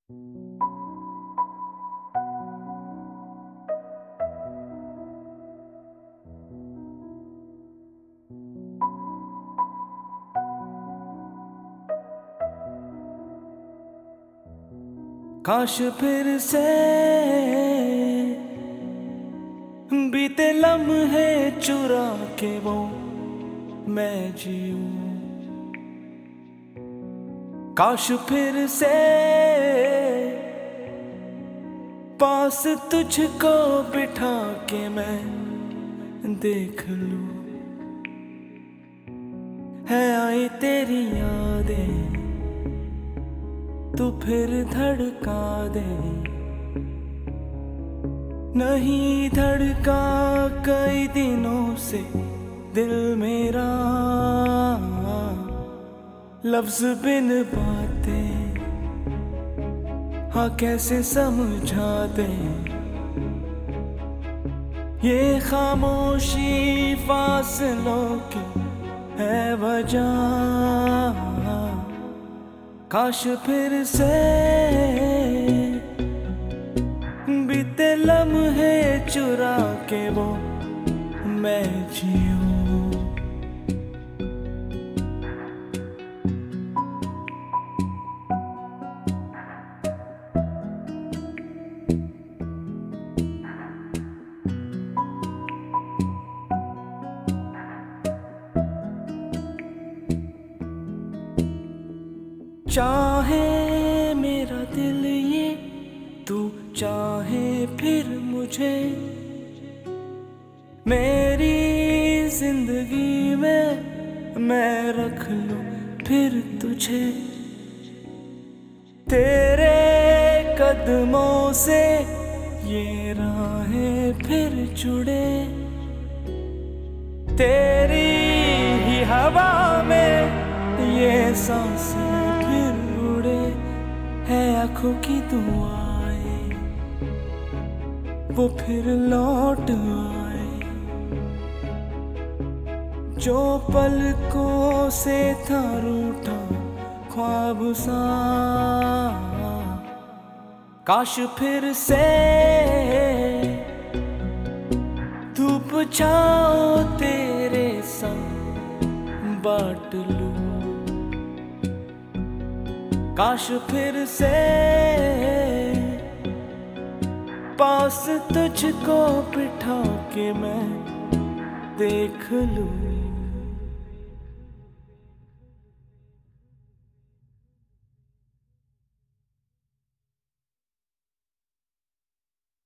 काश फिर से बीते लम्हे चुरा के वो मैं जीऊं। काश फिर से पास तुझको बिठा के मैं देख लूं। है आई तेरी यादें तू फिर धड़का दे। नहीं धड़का कई दिनों से दिल मेरा, लफ्ज बिन बातें हाँ कैसे समझा दे। ये खामोशी फासलों की है वजह। काश फिर से बीते लम्हे चुरा के वो मैं जीऊं। चाहे मेरा दिल ये तू चाहे फिर मुझे, मेरी जिंदगी में मैं रख लूं फिर तुझे। तेरे कदमों से ये राहें फिर जुड़े, तेरी ही हवा में ये सांसें फिर उड़े। है आँखों की दुआएं वो फिर लौट आए, जो पलकों से था रूठा ख्वाब सा। काश फिर से धूप छाओ तेरे संग बांट लूं। काश फिर से पास तुझको बिठा के मैं देख लूं।